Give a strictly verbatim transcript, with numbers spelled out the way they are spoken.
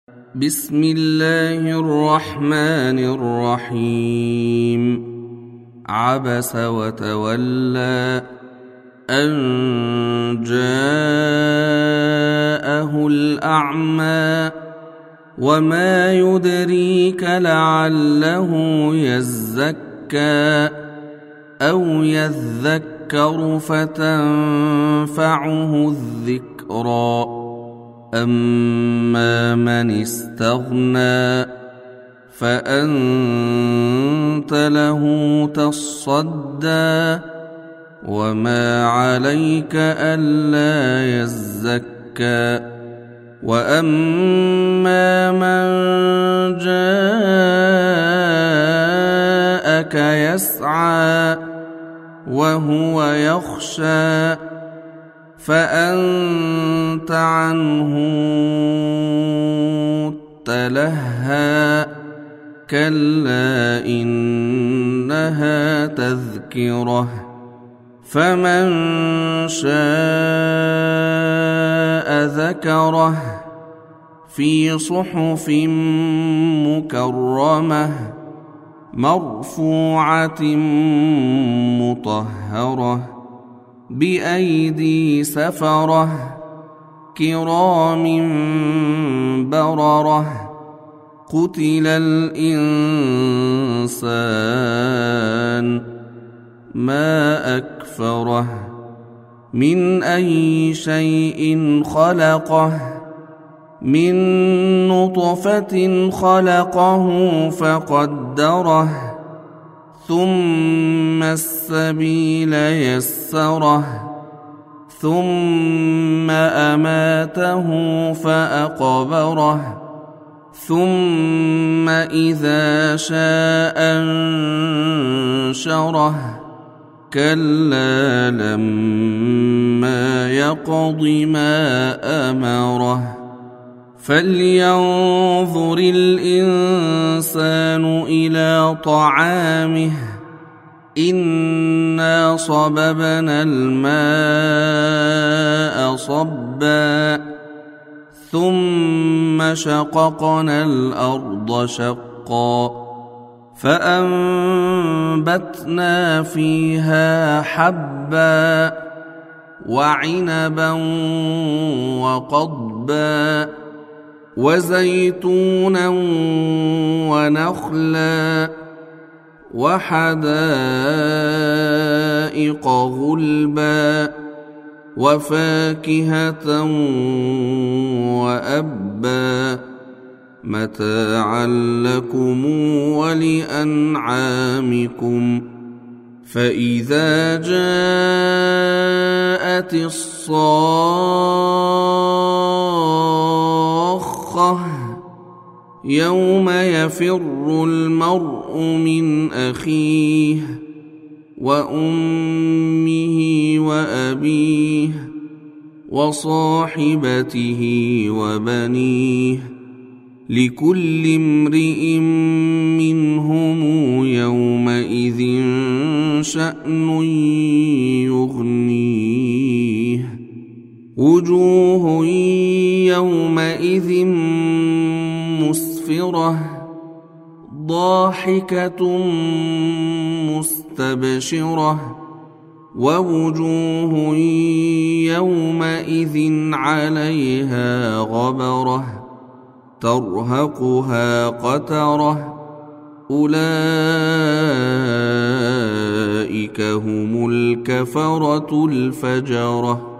بسم الله الرحمن الرحيم عبس وتولى أن جاءه الأعمى وما يدريك لعله يزكى أو يذكر فتنفعه الذكرى أما من استغنى فأنت له تصدى وما عليك ألا يزكى وأما من جاءك يسعى وهو يخشى فأنت عنه تلهى كلا إنها تذكرة فمن شاء ذكره في صحف مكرمة مرفوعة مطهرة بأيدي سفرة كرام بررة قتل الإنسان ما أكفره من أي شيء خلقه من نطفة خلقه فقدره ثم السبيل يسره ثم أماته فأقبره ثم إذا شاء أنشره كلا لما يقض ما أمره فلينظر الإنسان إلى طعامه إنا صببنا الماء صبا ثم شققنا الأرض شقا فأنبتنا فيها حبا وعنبا وقضبا وزيتونا ونخلا وحدائق غلبا وفاكهة وأبا متاعا لكم ولأنعامكم فإذا جاءت الصاخة يوم يفر المرء من أخيه وأمه وأبيه وصاحبته وبنيه لكل امرئ منهم يومئذ شأن يغنيه وجوه يومئذ مسفرة ضاحكة مستبشرة ووجوه يومئذ عليها غبرة ترهقها قترة أولئك هم الكفرة الفجرة.